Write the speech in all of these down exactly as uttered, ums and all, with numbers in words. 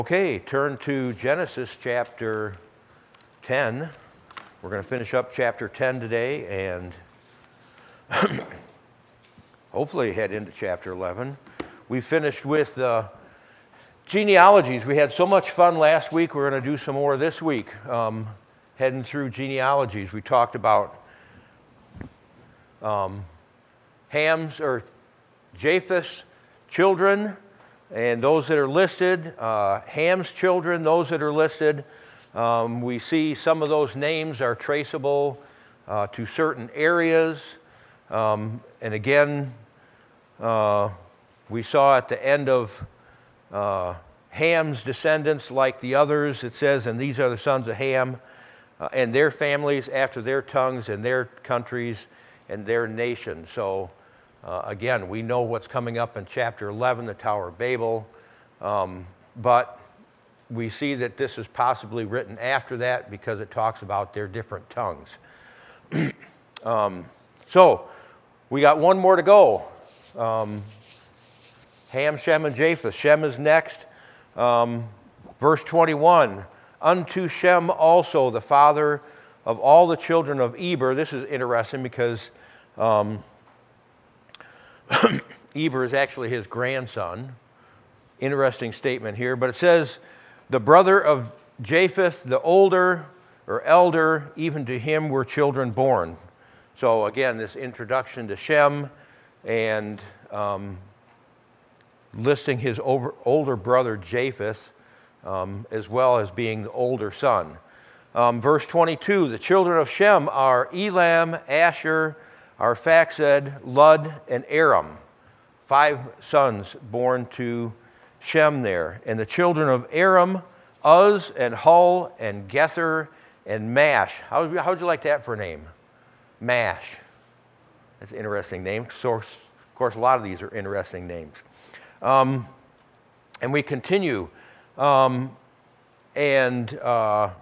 Okay, turn to Genesis chapter ten. We're going to finish up chapter ten today and hopefully head into chapter eleven. We finished with uh, genealogies. We had so much fun last week. We're going to do some more this week, um, heading through genealogies. We talked about um, Ham's or Japheth's children, and those that are listed, uh, Ham's children, those that are listed. Um, we see some of those names are traceable uh, to certain areas. Um, and again, uh, we saw at the end of uh, Ham's descendants, like the others, it says, and these are the sons of Ham, uh, and their families after their tongues and their countries and their nations. So Uh, again, we know what's coming up in chapter eleven, the Tower of Babel, um, but we see that this is possibly written after that because it talks about their different tongues. um, so, we got one more to go. Um, Ham, Shem, and Japheth. Shem is next. Um, verse twenty-one, unto Shem also, the father of all the children of Eber. This is interesting because Um, Eber is actually his grandson. Interesting statement here, but it says, the brother of Japheth, the older or elder, even to him were children born. So again, this introduction to Shem and um, listing his over, older brother Japheth um, as well as being the older son. Um, verse twenty-two, the children of Shem are Elam, Asher, Arphaxad, Lud, and Aram. Five sons born to Shem there. And the children of Aram, Uz, and Hul, and Gether, and Mash. How would you like that for a name? Mash. That's an interesting name. So, of course, a lot of these are interesting names. Um, and we continue. Um, and, uh,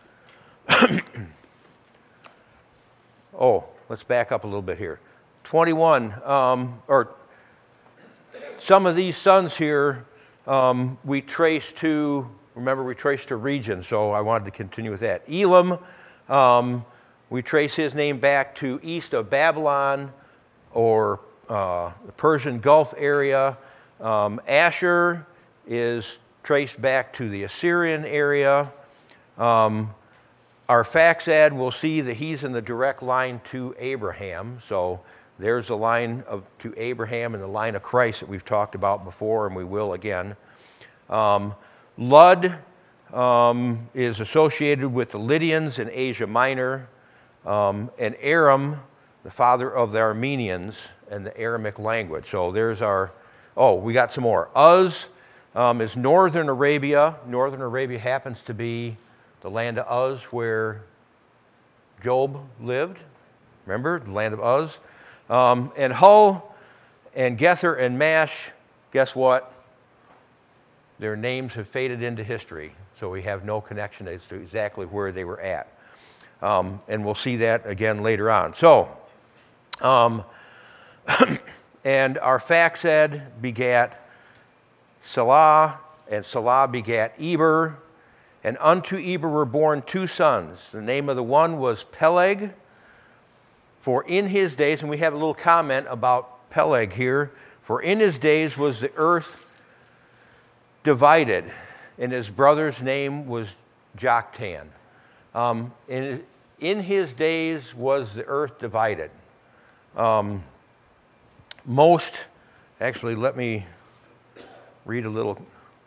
oh, let's back up a little bit here. twenty-one, um, or some of these sons here, um, we trace to, remember we traced to region, so I wanted to continue with that. Elam, um, we trace his name back to east of Babylon or uh, the Persian Gulf area. Um, Asher is traced back to the Assyrian area. Um, Arphaxad, we'll see that he's in the direct line to Abraham. So there's a line of, to Abraham and the line of Christ that we've talked about before, and we will again. Um, Lud um, is associated with the Lydians in Asia Minor, um, and Aram, the father of the Armenians and the Aramic language. So there's our, oh, we got some more. Uz um, is northern Arabia. Northern Arabia happens to be the land of Uz, where Job lived. Remember, the land of Uz. Um, and Hul and Gether and Mash, guess what? Their names have faded into history, so we have no connection as to exactly where they were at. Um, and we'll see that again later on. So, um, and Arphaxad begat Salah, and Salah begat Eber. And unto Eber were born two sons. The name of the one was Peleg, for in his days, and we have a little comment about Peleg here, for in his days was the earth divided, and his brother's name was Joktan. Um, in, in his days was the earth divided. Um, most, actually, let me read a little.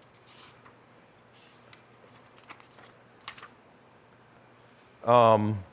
Um,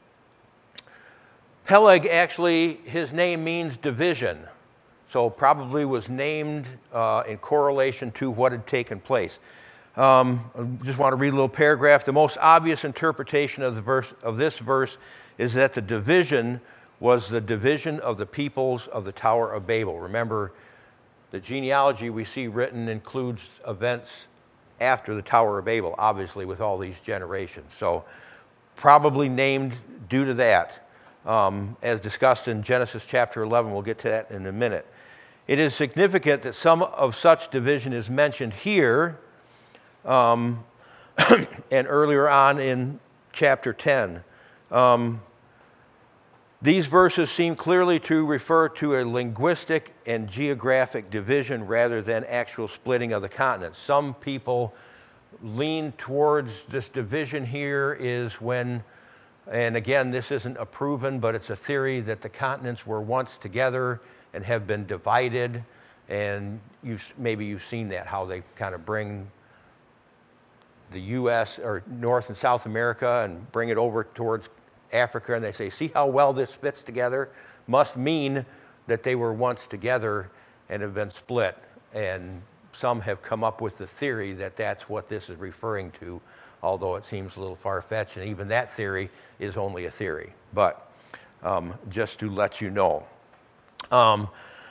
Peleg, actually, his name means division, so probably was named uh, in correlation to what had taken place. Um, I just want to read a little paragraph. The most obvious interpretation of the verse of this verse is that the division was the division of the peoples of the Tower of Babel. Remember, the genealogy we see written includes events after the Tower of Babel, obviously, with all these generations. So, probably named due to that, um, as discussed in Genesis chapter eleven. We'll get to that in a minute. It is significant that some of such division is mentioned here um, and earlier on in chapter ten. Um, these verses seem clearly to refer to a linguistic and geographic division rather than actual splitting of the continents. Some people lean towards this division here is when, and again, this isn't a proven, but it's a theory that the continents were once together and have been divided. And you, maybe you've seen that, how they kind of bring the U S or North and South America and bring it over towards Africa, and they say, see how well this fits together? Must mean that they were once together and have been split. And some have come up with the theory that that's what this is referring to, although it seems a little far-fetched, and even that theory is only a theory. But um, just to let you know. Um,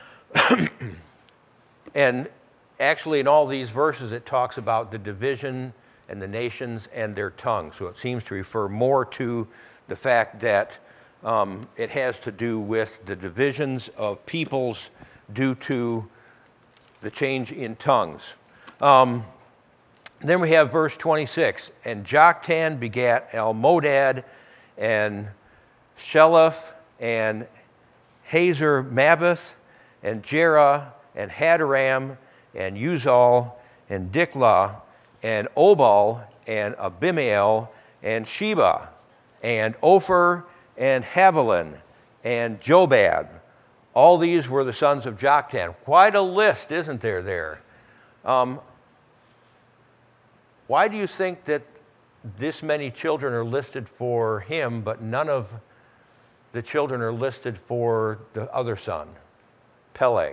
and actually in all these verses it talks about the division and the nations and their tongues. So it seems to refer more to the fact that um, it has to do with the divisions of peoples due to the change in tongues. Um, then we have verse twenty-six. And Joktan begat Almodad and Sheleph and Hazer Mabeth and Jerah and Hadaram and Uzal and Diklah and Obal and Abimael and Sheba and Ophir and Havilah and Jobab. All these were the sons of Joktan. Quite a list, isn't there, there? Um, why do you think that this many children are listed for him, but none of the children are listed for the other son, Peleg?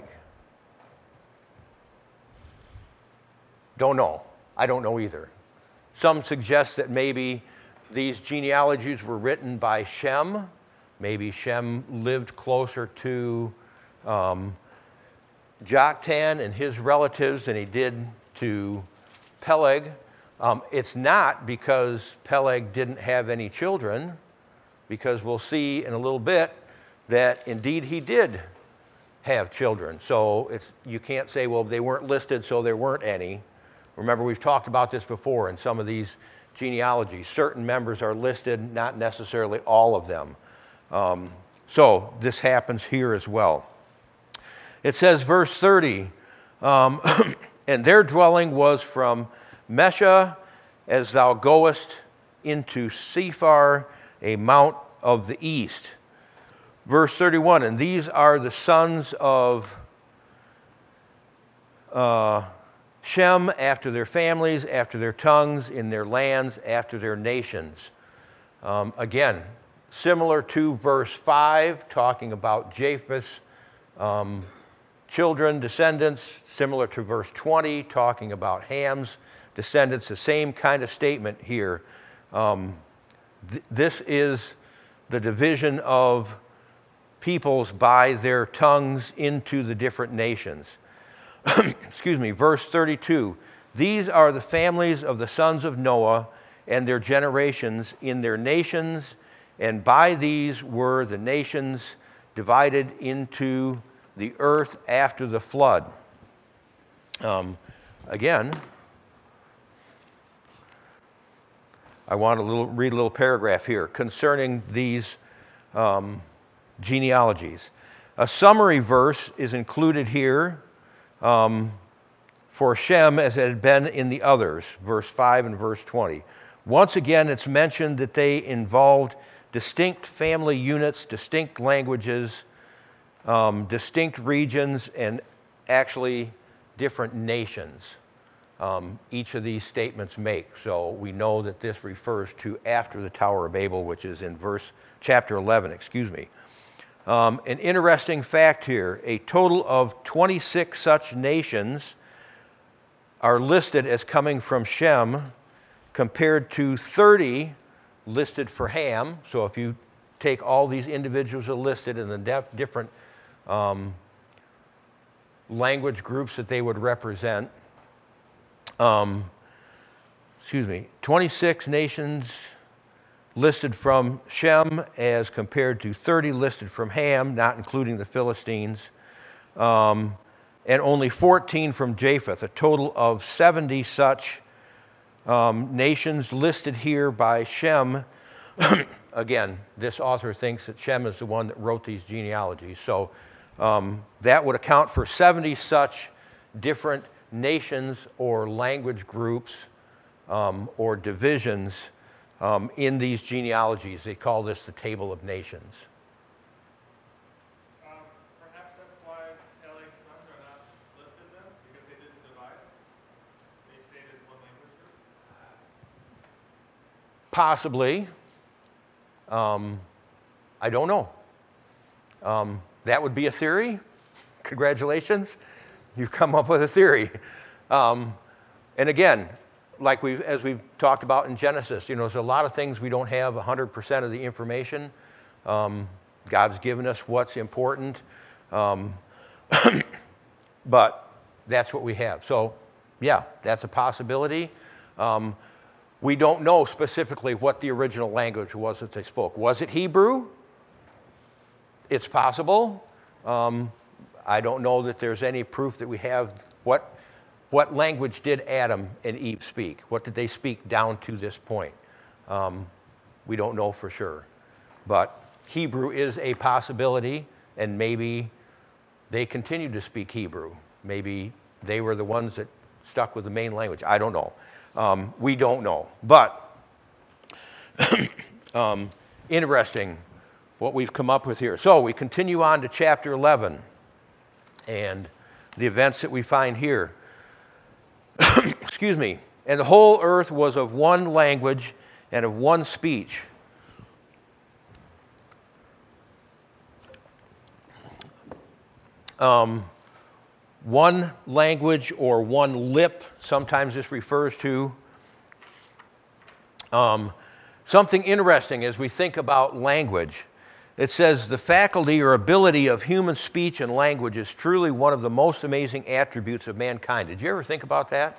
Don't know. I don't know either. Some suggest that maybe these genealogies were written by Shem. Maybe Shem lived closer to um, Joktan and his relatives than he did to Peleg. Um, it's not because Peleg didn't have any children, because we'll see in a little bit that indeed he did have children. So it's, you can't say, well, they weren't listed, so there weren't any. Remember, we've talked about this before in some of these genealogies. Certain members are listed, not necessarily all of them. Um, so this happens here as well. It says, verse thirty, um, and their dwelling was from Mesha as thou goest into Sephar, a mount of the east. Verse thirty-one, and these are the sons of uh, Shem after their families, after their tongues, in their lands, after their nations. Um, again, similar to verse five, talking about Japheth's um, children, descendants, similar to verse twenty, talking about Ham's descendants, the same kind of statement here. Um, th- this is the division of peoples by their tongues into the different nations. Excuse me, verse thirty-two. These are the families of the sons of Noah and their generations in their nations, and by these were the nations divided into the earth after the flood. Um, again, I want to little, read a little paragraph here concerning these um, genealogies. A summary verse is included here um, for Shem as it had been in the others, verse five and verse twenty. Once again, it's mentioned that they involved distinct family units, distinct languages, um, distinct regions, and actually different nations. Um, each of these statements make. So we know that this refers to after the Tower of Babel, which is in verse chapter eleven, excuse me. Um, an interesting fact here, a total of twenty-six such nations are listed as coming from Shem, compared to thirty listed for Ham. So if you take all these individuals that are listed and the def- different um, language groups that they would represent, um, excuse me, twenty-six nations listed from Shem as compared to thirty listed from Ham, not including the Philistines, um, and only fourteen from Japheth, a total of seventy such um, nations listed here by Shem. Again, this author thinks that Shem is the one that wrote these genealogies. So um, that would account for seventy such different nations or language groups um, or divisions um, in these genealogies. They call this the Table of Nations. Um, perhaps that's why Peleg's sons are not listed then, because they didn't divide. They stayed as one language group. Possibly. Um, I don't know. Um, that would be a theory. Congratulations. You've come up with a theory. Um, and again, like we've, as we've talked about in Genesis, you know, there's a lot of things we don't have one hundred percent of the information. Um, God's given us what's important. Um, but that's what we have. So, yeah, that's a possibility. Um, We don't know specifically what the original language was that they spoke. Was it Hebrew? It's possible. Um, I don't know that there's any proof that we have. What, what language did Adam and Eve speak? What did they speak down to this point? Um, we don't know for sure. But Hebrew is a possibility, and maybe they continued to speak Hebrew. Maybe they were the ones that stuck with the main language. I don't know. Um, we don't know. But um, interesting what we've come up with here. So we continue on to chapter eleven and the events that we find here. Excuse me. And the whole earth was of one language and of one speech. Um, One language or one lip, sometimes this refers to. Um, something interesting as we think about language. It says the faculty or ability of human speech and language is truly one of the most amazing attributes of mankind. Did you ever think about that?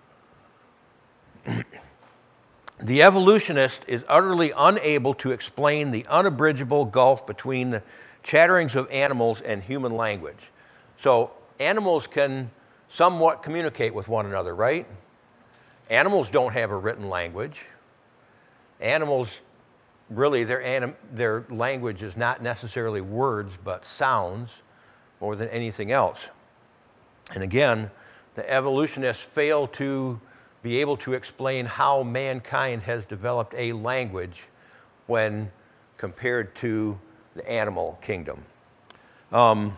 The evolutionist is utterly unable to explain the unabridgeable gulf between the chatterings of animals and human language. So, animals can somewhat communicate with one another, right? Animals don't have a written language. Animals, really, their, anim, their language is not necessarily words, but sounds more than anything else. And again, the evolutionists fail to be able to explain how mankind has developed a language when compared to the animal kingdom. Um,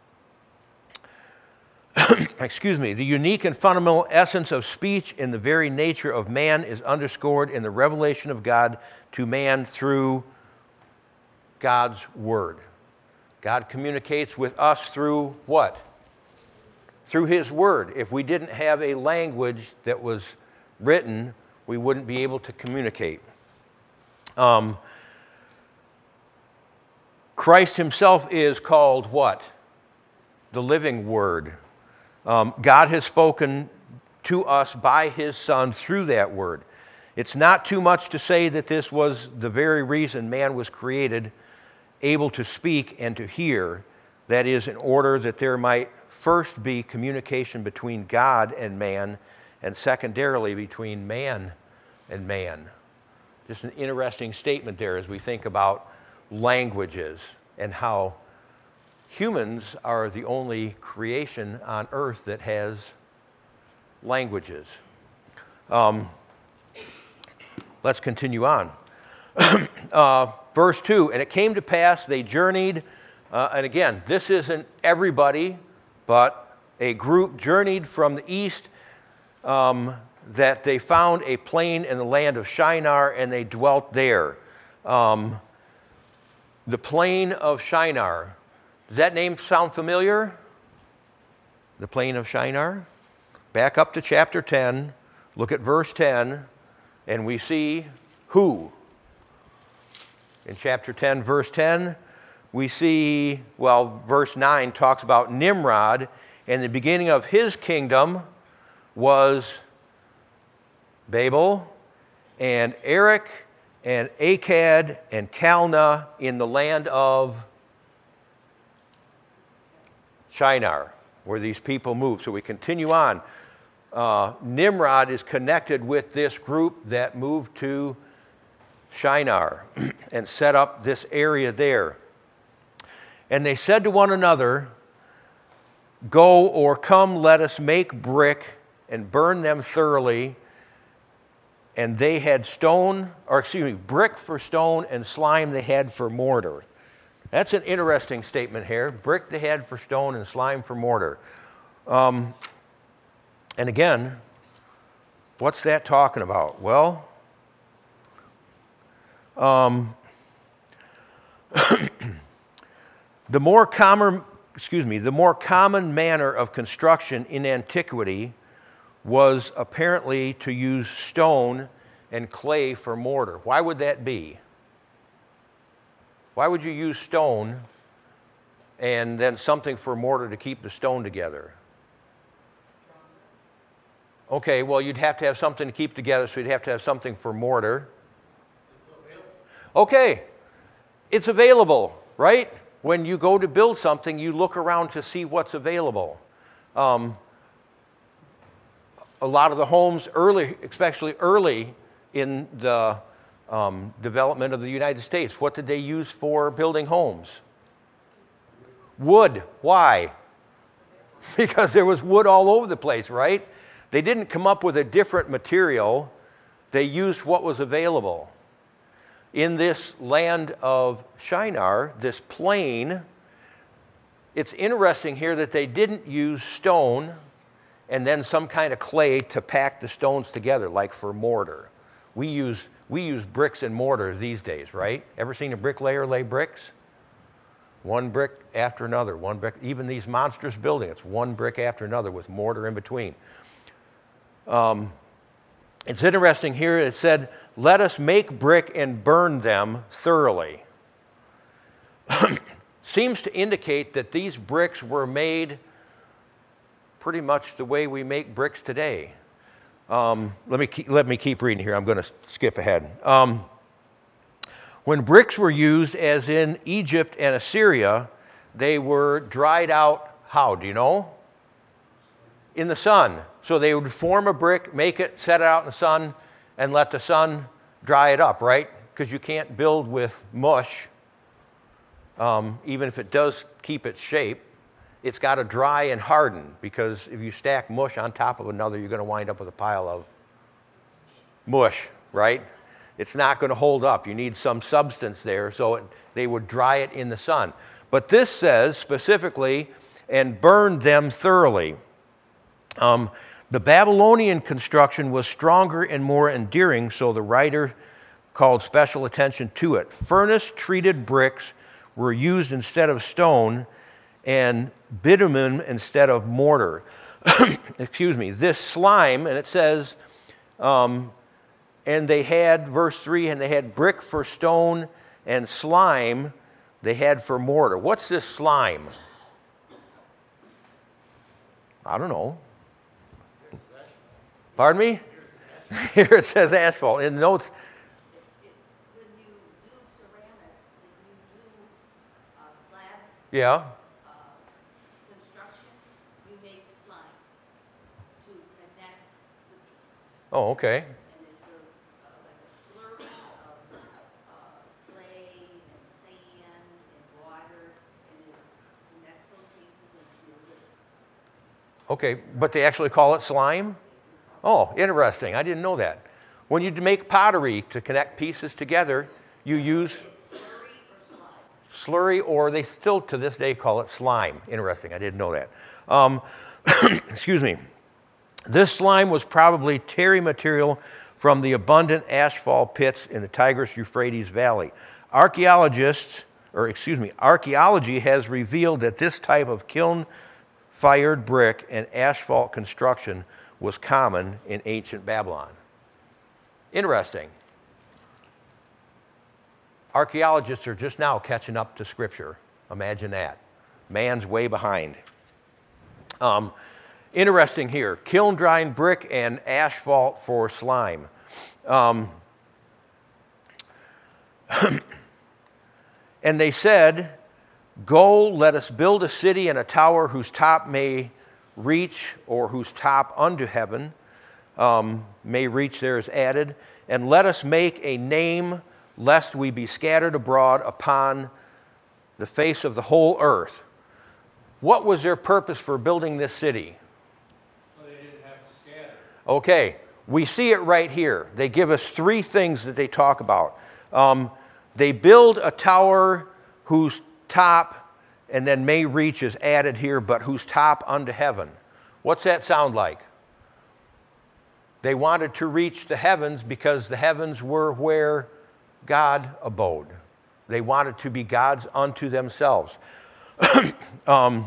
Excuse me, the unique and fundamental essence of speech in the very nature of man is underscored in the revelation of God to man through God's word. God communicates with us through what? Through his word. If we didn't have a language that was written, we wouldn't be able to communicate. Um, Christ himself is called what? The living word. Um, God has spoken to us by his Son through that word. It's not too much to say that this was the very reason man was created, able to speak and to hear. That is, in order that there might first be communication between God and man, and secondarily between man and man. Just an interesting statement there as we think about languages and how humans are the only creation on earth that has languages. Um, let's continue on. uh, verse two, and it came to pass they journeyed, uh, and again, this isn't everybody, but a group journeyed from the east, um, that they found a plain in the land of Shinar, and they dwelt there. Um, the plain of Shinar. Does that name sound familiar? The plain of Shinar? Back up to chapter ten, look at verse ten, and we see who? In chapter ten, verse ten, we see, well, verse nine talks about Nimrod, and the beginning of his kingdom was Babel, and Erech, and Akkad, and Calneh in the land of Shinar, where these people moved. So we continue on. Uh, Nimrod is connected with this group that moved to Shinar and set up this area there. And they said to one another, "Go or come, let us make brick and burn them thoroughly." And they had stone, or excuse me, brick for stone and slime they had for mortar. That's an interesting statement here. Brick they had for stone and slime for mortar. Um, and again, what's that talking about? Well, um, the more common, excuse me, the more common manner of construction in antiquity was apparently to use stone and clay for mortar. Why would that be? Why would you use stone and then something for mortar to keep the stone together? Okay, well, you'd have to have something to keep together, so you'd have to have something for mortar. Okay, it's available, right? When you go to build something, you look around to see what's available. Um, a lot of the homes early, especially early in the um, development of the United States, what did they use for building homes? Wood. Why? Because there was wood all over the place, right? They didn't come up with a different material. They used what was available. In this land of Shinar, this plain, it's interesting here that they didn't use stone and then some kind of clay to pack the stones together, like for mortar. We use, we use bricks and mortar these days, right? Ever seen a bricklayer lay bricks? One brick after another, one brick. Even these monstrous buildings, it's one brick after another with mortar in between. Um, it's interesting here, it said, "Let us make brick and burn them thoroughly." Seems to indicate that these bricks were made pretty much the way we make bricks today. Um, let me keep, let me keep reading here. I'm going to skip ahead. Um, when bricks were used, as in Egypt and Assyria, they were dried out, how, do you know? In the sun. So they would form a brick, make it, set it out in the sun, and let the sun dry it up, right? Because you can't build with mush, um, even if it does keep its shape. It's got to dry and harden, because if you stack mush on top of another, you're going to wind up with a pile of mush, right? It's not going to hold up. You need some substance there, so it, they would dry it in the sun. But this says specifically, "and burn them thoroughly." Um, the Babylonian construction was stronger and more enduring, so the writer called special attention to it. Furnace-treated bricks were used instead of stone, and bitumen instead of mortar. Excuse me. This slime, and it says, um, and they had, verse three, and they had brick for stone, and slime they had for mortar. What's this slime? I don't know. Pardon me? Here it says asphalt. In the notes. When you do ceramics, when you do uh, slab Yeah. uh, construction, you make slime to connect the pieces. Oh, okay. And it's a, uh, like a slurry of uh, clay and sand and water, and it connects those pieces and seals it. Okay, but they actually call it slime? Oh, interesting. I didn't know that. When you make pottery to connect pieces together, you use slurry, or they still to this day call it slime. Interesting. I didn't know that. Um, excuse me. This slime was probably terry material from the abundant asphalt pits in the Tigris-Euphrates Valley. Archaeologists, or excuse me, archaeology has revealed that this type of kiln-fired brick and asphalt construction was common in ancient Babylon. Interesting. Archaeologists are just now catching up to Scripture. Imagine that. Man's way behind. Um, interesting here. Kiln-drying brick and asphalt for slime. Um, and they said, "Go, let us build a city and a tower whose top may reach, or whose top unto heaven, um, may reach there is added. And let us make a name, lest we be scattered abroad upon the face of the whole earth. What was their purpose for building this city? So they didn't have to scatter. Okay, we see it right here. They give us three things that they talk about. Um, they build a tower whose top and then may reach is added here, but whose top unto heaven. What's that sound like? They wanted to reach the heavens because the heavens were where God abode. They wanted to be gods unto themselves. um,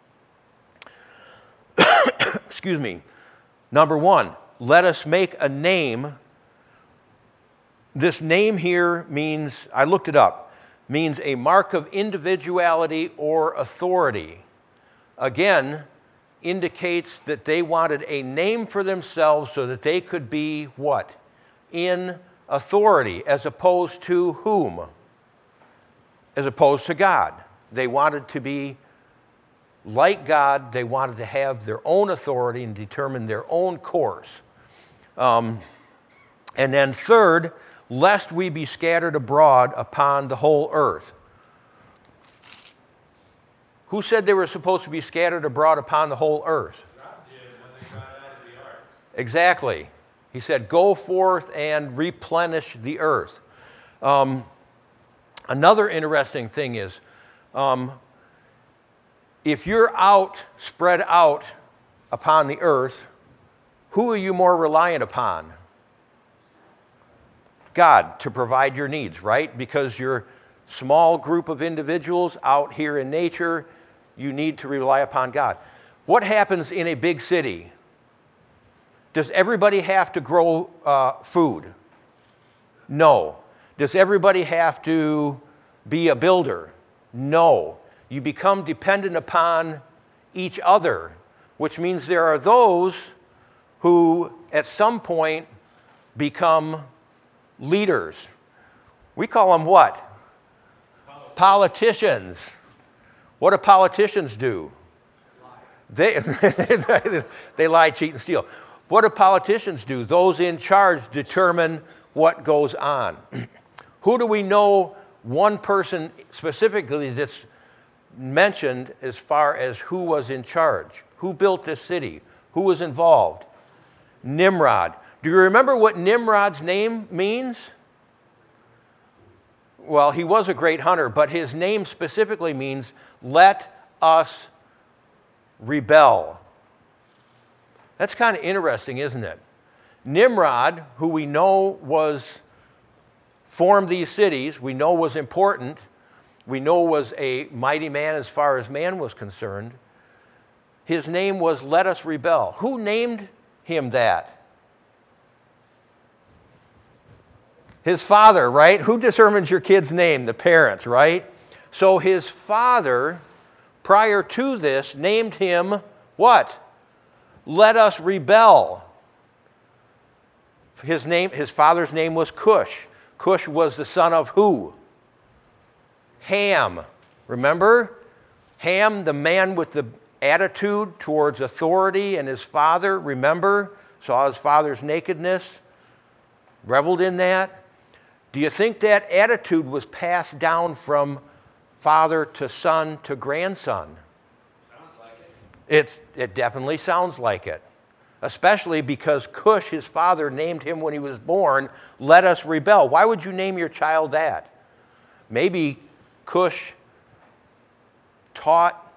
excuse me. Number one, let us make a name. This name here means, I looked it up, means a mark of individuality or authority. Again, indicates that they wanted a name for themselves so that they could be what? In authority, as opposed to whom? As opposed to God. They wanted to be like God. They wanted to have their own authority and determine their own course. Um, and then third, lest we be scattered abroad upon the whole earth. Who said they were supposed to be scattered abroad upon the whole earth? God did when they got out of the ark. Exactly. He said, go forth and replenish the earth. Um, another interesting thing is, um, if you're out, spread out upon the earth, who are you more reliant upon? God, to provide your needs, right? Because you're a small group of individuals out here in nature, you need to rely upon God. What happens in a big city? Does everybody have to grow uh, food? No. Does everybody have to be a builder? No. You become dependent upon each other, which means there are those who at some point become leaders. We call them what? Politicians. What do politicians do? They, they lie, cheat, and steal. What do politicians do? Those in charge determine what goes on. Who do we know one person specifically that's mentioned as far as who was in charge? Who built this city? Who was involved? Nimrod. Do you remember what Nimrod's name means? Well, he was a great hunter, but his name specifically means, let us rebel. That's kind of interesting, isn't it? Nimrod, who we know was formed these cities, we know was important, we know was a mighty man as far as man was concerned, his name was let us rebel. Who named him that? His father, right? Who determines your kid's name? The parents, right? So his father, prior to this, named him what? Let us rebel. His name, his father's name was Cush. Cush was the son of who? Ham. Remember? Ham, the man with the attitude towards authority, and his father, remember? Saw his father's nakedness, reveled in that. Do you think that attitude was passed down from father to son to grandson? Sounds like it. It's, it definitely sounds like it. Especially because Cush, his father, named him when he was born, let us rebel. Why would you name your child that? Maybe Cush taught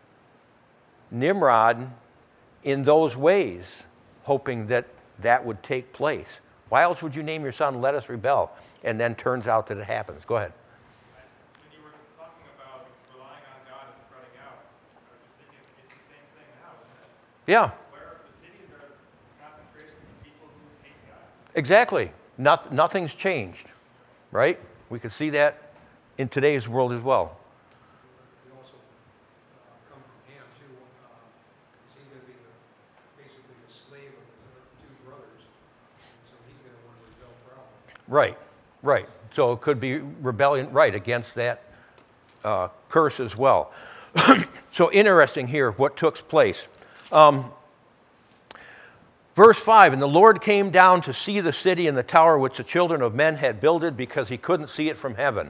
Nimrod in those ways, hoping that that would take place. Why else would you name your son, let us rebel? And then turns out that it happens. Go ahead. When you were talking about relying on God and spreading out, I was just thinking it's the same thing now, isn't it? Yeah, Where the cities are concentrations of people who hate God. exactly. Noth- nothing's changed, right? We can see that in today's world as well. We also uh, come from Ham too. Uh, he's going to be the, basically the slave of his other two brothers, and so he's going to want to rebel probably. Right, right. So it could be rebellion, right, against that uh, curse as well. So interesting here what took place. Um, verse five, and the Lord came down to see the city and the tower which the children of men had builded because he couldn't see it from heaven.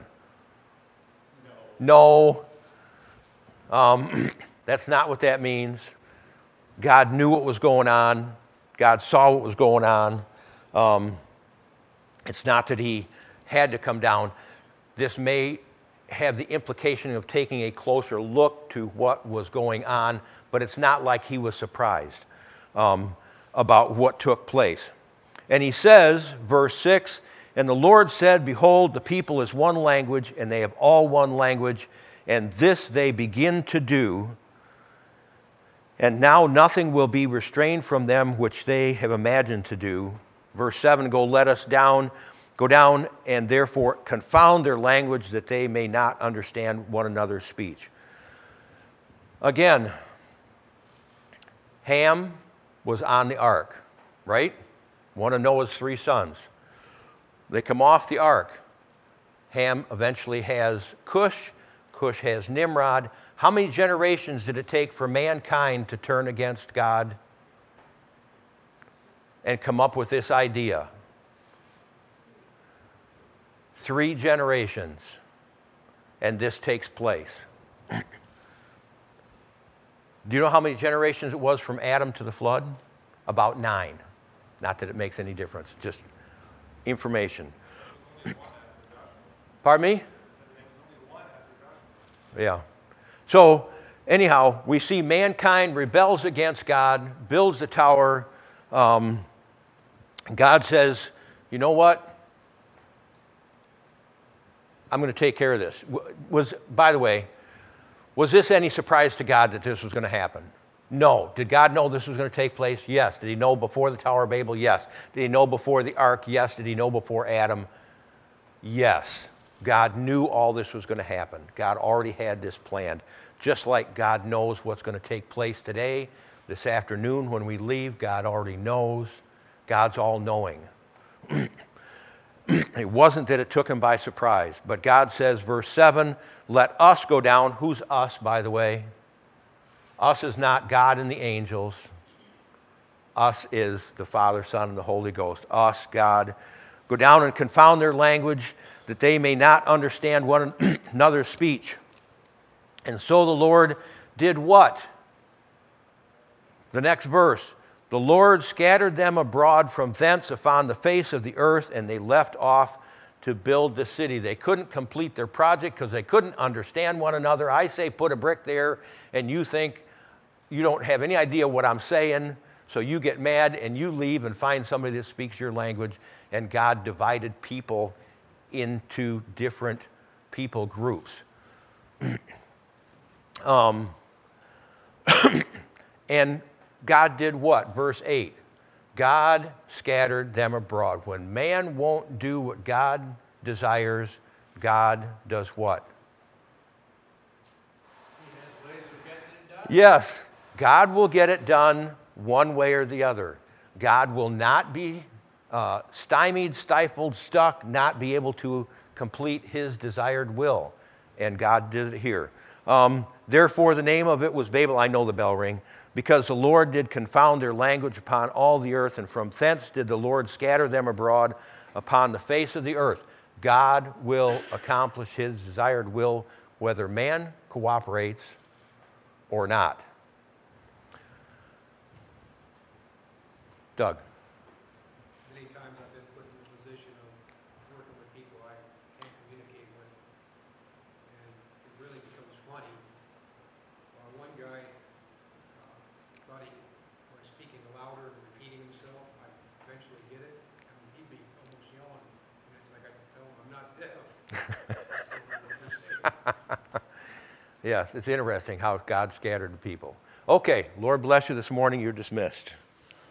No. No. Um, that's not what that means. God knew what was going on. God saw what was going on. Um, it's not that he had to come down. This may have the implication of taking a closer look to what was going on, but it's not like he was surprised um, about what took place. And he says, verse six, and the Lord said, behold, the people is one language, and they have all one language, and this they begin to do. And now nothing will be restrained from them which they have imagined to do. Verse seven, go let us down, go down, and therefore confound their language that they may not understand one another's speech. Again, Ham was on the ark, right? One of Noah's three sons. They come off the ark. Ham eventually has Cush. Cush has Nimrod. How many generations did it take for mankind to turn against God and come up with this idea? Three generations, and this takes place. Do you know how many generations it was from Adam to the flood? About nine. Not that it makes any difference, just information. Pardon me? Yeah. So, anyhow, we see mankind rebels against God, builds the tower. Um, God says, you know what? I'm going to take care of this. Was, by the way, was this any surprise to God that this was going to happen? No. Did God know this was going to take place? Yes. Did he know before the Tower of Babel? Yes. Did he know before the ark? Yes. Did he know before Adam? Yes. God knew all this was going to happen. God already had this planned. Just like God knows what's going to take place today, this afternoon when we leave, God already knows. God's all-knowing. It wasn't that it took him by surprise, but God says, verse seven, let us go down. Who's us, by the way? Us is not God and the angels. Us is the Father, Son, and the Holy Ghost. Us, God. Go down and confound their language, that they may not understand one another's speech. And so the Lord did what? The next verse. The Lord scattered them abroad from thence upon the face of the earth, and they left off to build the city. They couldn't complete their project because they couldn't understand one another. I say put a brick there, and you think you don't have any idea what I'm saying, so you get mad and you leave and find somebody that speaks your language, and God divided people into different people groups. um, and God did what? Verse eight. God scattered them abroad. When man won't do what God desires, God does what? He has ways of getting it done. Yes, God will get it done one way or the other. God will not be uh, stymied, stifled, stuck, not be able to complete his desired will. And God did it here. Um, Therefore, the name of it was Babel. I know the bell ring. Because the Lord did confound their language upon all the earth, and from thence did the Lord scatter them abroad upon the face of the earth. God will accomplish his desired will, whether man cooperates or not. Doug. Many times I've been put in the position of working with people I can't communicate with, and it really becomes funny. Uh, one guy uh, thought he was speaking louder and repeating himself. I eventually get it. I mean, he'd be almost yelling, and it's like I tell him I'm not deaf. Yes, it's interesting how God scattered the people. Okay, Lord bless you this morning. You're dismissed.